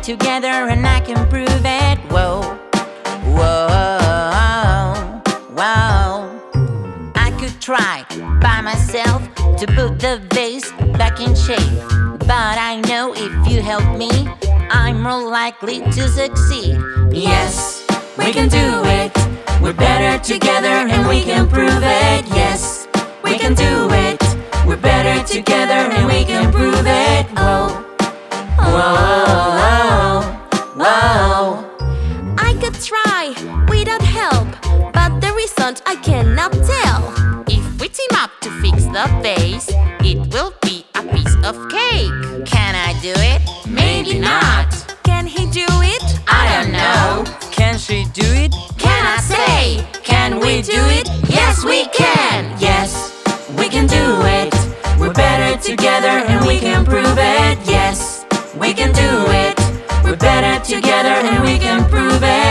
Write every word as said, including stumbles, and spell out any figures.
together and I can prove it. Whoa, whoa, whoa. I could try by myself to put the vase back in shape, but I know if you help me, I'm more likely to succeed. Yes, we can do it. We're better together and we can prove it. Yes, we can do it. We're better together and we can prove it. Whoa, whoa, whoa. I could try without help, but the result I cannot tell. If we team up to fix the vase, it will be a piece of cake. Can I do it? Maybe not. Can he do it? I don't know. Can she do it? Can I say, can we do it? Yes, we can. Yes, we can do it. We're better together and we can prove it. Yes, we can do it. We're better together and we can prove it.